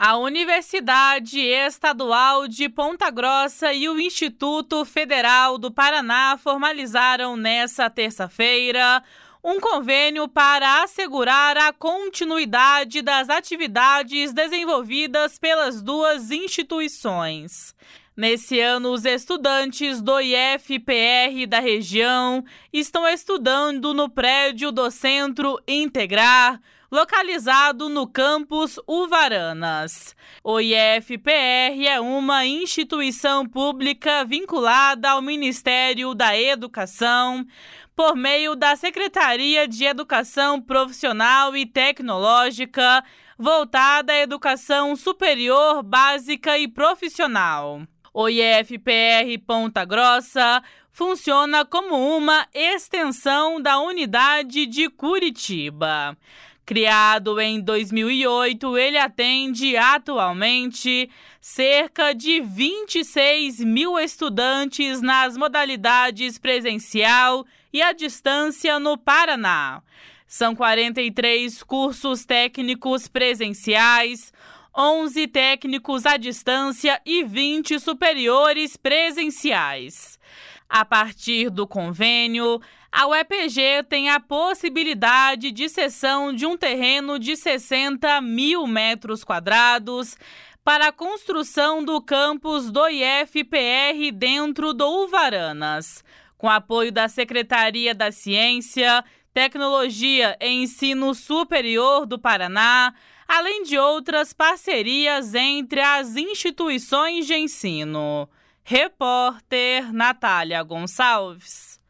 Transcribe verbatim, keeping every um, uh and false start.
A Universidade Estadual de Ponta Grossa e o Instituto Federal do Paraná formalizaram nesta terça-feira um convênio para assegurar a continuidade das atividades desenvolvidas pelas duas instituições. Nesse ano, os estudantes do I F P R da região estão estudando no prédio do Centro Integrar, localizado no campus Uvaranas. O I F P R é uma instituição pública vinculada ao Ministério da Educação, por meio da Secretaria de Educação Profissional e Tecnológica, voltada à educação superior, básica e profissional. O I F P R Ponta Grossa funciona como uma extensão da unidade de Curitiba. Criado em dois mil e oito, ele atende atualmente cerca de vinte e seis mil estudantes nas modalidades presencial e à distância no Paraná. São quarenta e três cursos técnicos presenciais, onze técnicos à distância e vinte superiores presenciais. A partir do convênio, a U E P G tem a possibilidade de cessão de um terreno de sessenta mil metros quadrados para a construção do campus do I F P R dentro do Uvaranas, com apoio da Secretaria da Ciência, Tecnologia e Ensino Superior do Paraná, além de outras parcerias entre as instituições de ensino. Repórter Natália Gonçalves.